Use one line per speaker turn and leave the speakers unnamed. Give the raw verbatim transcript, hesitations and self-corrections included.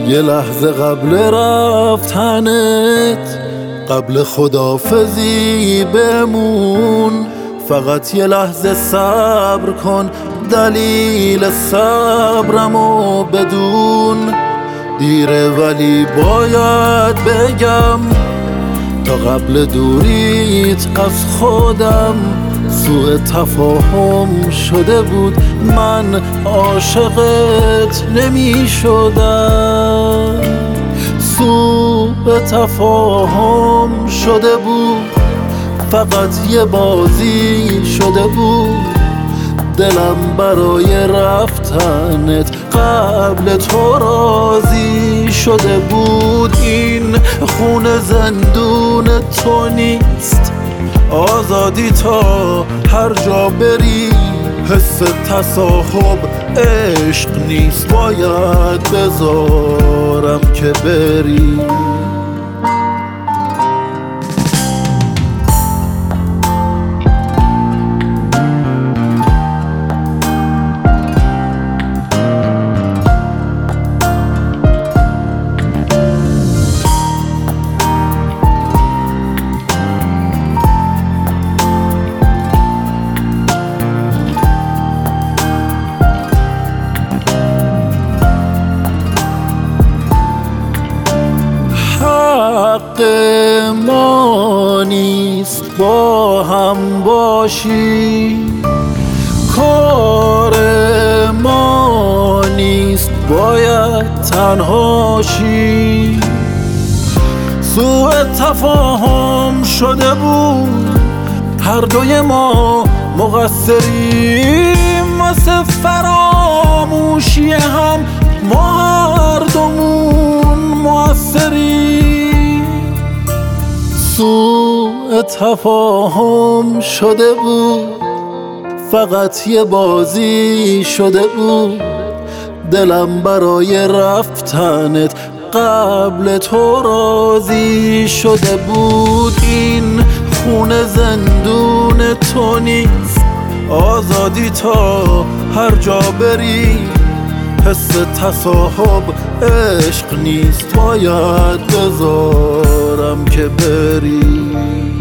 یه لحظه قبل رفتنت، قبل خدافزی بمون، فقط یه لحظه صبر کن، دلیل صبرمو بدون. دیره ولی باید بگم تا قبل دوریت از خودم سوء تفاهم شده بود، من عاشقت نمی شدم. سوء تفاهم شده بود، فقط یه بازی شده بود. دلم برای رفتنت قبل تو راضی شده بود. این خونه زندون تو نیست، آزادی تا هر جا بری. حس تصاحب عشق نیست، باید بذارم که بری. حق ما نیست با هم باشی، کار ما نیست باید تنها شی. سوء تفاهم شده بود، هر دوی ما مقصریم واسه فراموشی هم، ما هر دومون مؤثریم. سوء تفاهم شده بود، فقط یه بازی شده بود. دلم برای رفتنت قبل تو راضی شده بود. این خونه زندون تو نیست، آزادی تا هر جا بری. حس تصاحب عشق نیست، باید بذارم که بری.